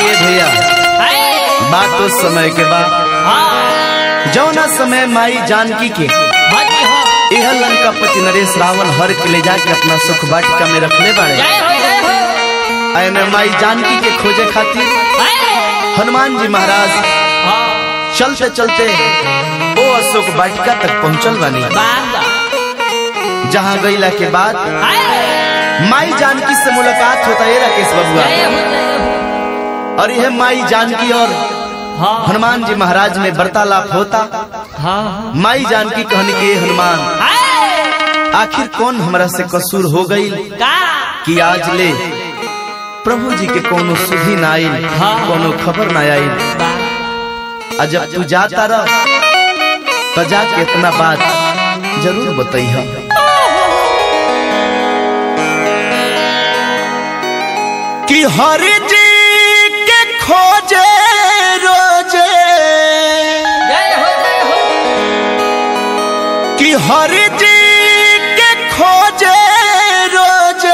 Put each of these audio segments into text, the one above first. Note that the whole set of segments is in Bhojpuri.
आइए भैया, बात तो समय के बाद जौना समय माई जानकी के यह लंका पति नरेश रावण हर के ले जाके अपना सुख वाटिका में रखले बाड़े। आने माई जानकी के खोजे खातिर हनुमान जी महाराज चलते चलते वो अशोक वाटिका तक पहुंचल बानी। जहाँ गईला के बाद माई जानकी से मुलाकात होता है राकेश बबुआ, और यह माई जानकी और हनुमान जी महाराज में वार्तालाप होता। माई जानकी कहने के हनुमान आखिर कौन हमरा से कसूर हो गई कि आज ले प्रभु जी के कोनो सुधी ना आई, कोनो खबर ना आई। जब तू जाता रह तो जाके इतना बात जरूर बताइए। कि हरि जी के खोजे रोजे, कि हरि जी के खोजे रोजे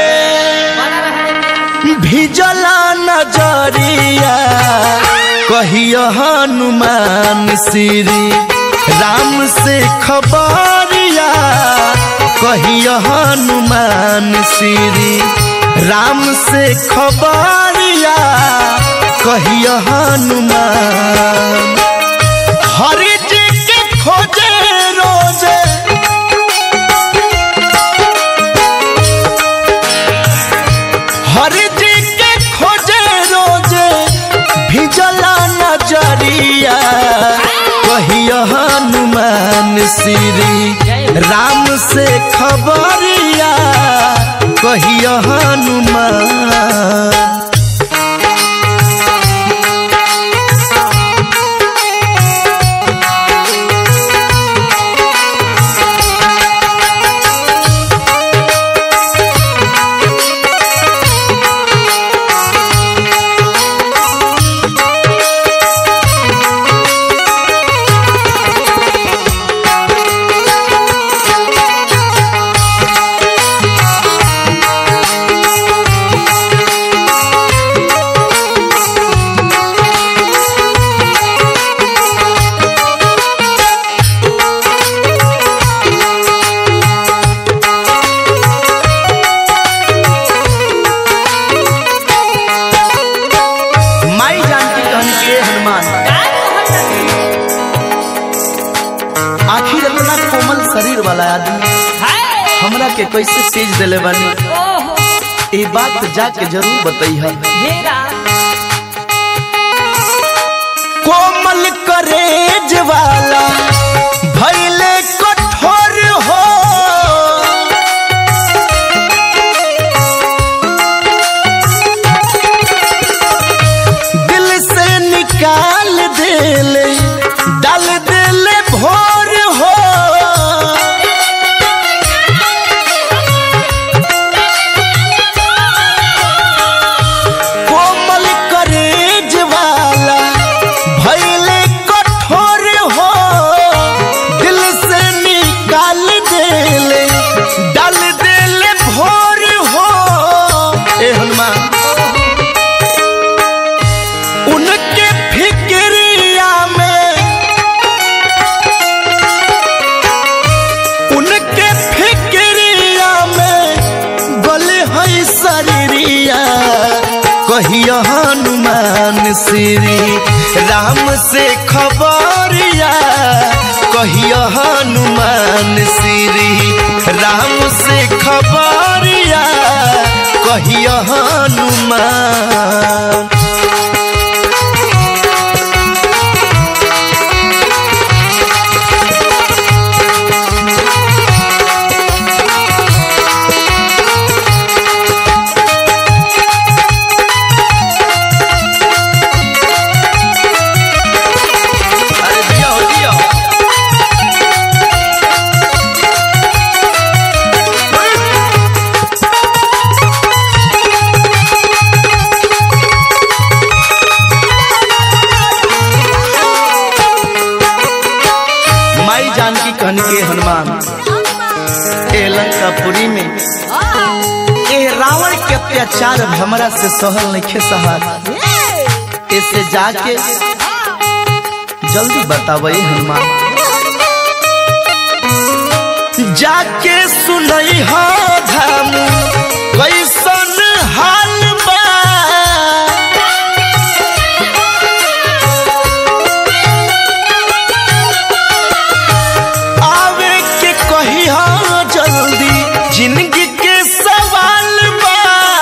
भिजला नजरिया कहियो हनुमान श्री राम से खबरिया, कहियो हनुमान श्री राम से खबरिया, कहियो हनुमान। हरि जी के खोजे रोजे, हरि जी के खोजे रोजे भिजला नजरिया कहियो हनुमान श्री राम से खबरिया, कहियो हनुमान। आखिर इतना कोमल शरीर वाला आदमी हमरा के कैसे सेज दिले बानी, ये बात जाके जरूर बताइए। कोमल करेज वाला भइले कठोर हो, दिल से निकाल देले डाल देले भोर हो। कोमल करेज वाला भइले कठोर हो, दिल से निकाल देले डाल देले भोर हो। ए हनुमान उनके फिक्रिया में, उनके फिक्रिया में गले है शरीरिया कहियो हनुमान श्री राम से खबरिया, कहियो हनुमान श्री राम से खबरिया, कहियो हनुमान। जानकी कहन के हनुमान ए लंकापुरी में ए रावण के अत्याचार हमरा से सहल नहीं सहल। ऐसे जाके जल्दी बतावे हनुमान जाके सुनई हो धाम कैसन हाल बा आवे के कही हो जल्दी जिंदगी के सवाल बा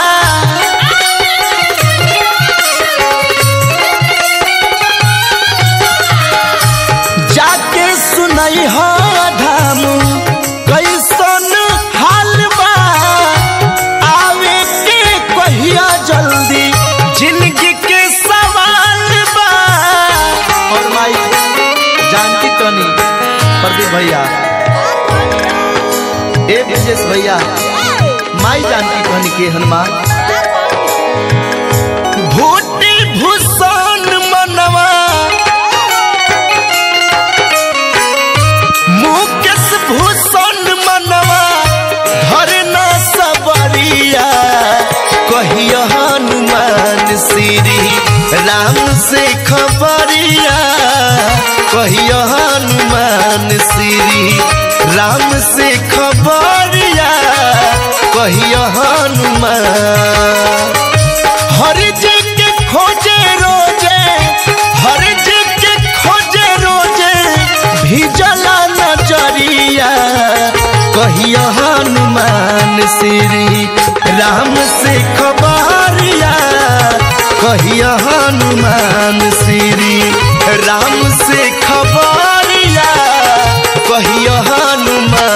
जाके सुनई हो धाम कैसन हाल बा आवे के कहिया जल्दी जिंदगी के सवाल बा। और माई जानकी तनी प्रदीप भैया ए विशेष भैया माई जानकी कहनी के हनुमान भूटी भूषण मनवा मुकेश भूषण मनवा धर न सबरिया कहिया हनुमान श्री राम से खबरिया कहिया हनुमान श्री राम से खबरिया कहिया हनुमान हर जग के खोजे रोजे हर जग के खोजे रोजे भिजला नजरिया कहिया हनुमान श्री राम से खबरिया कहिया हनुमान श्री राम से खबरिया कहिया हनुमान।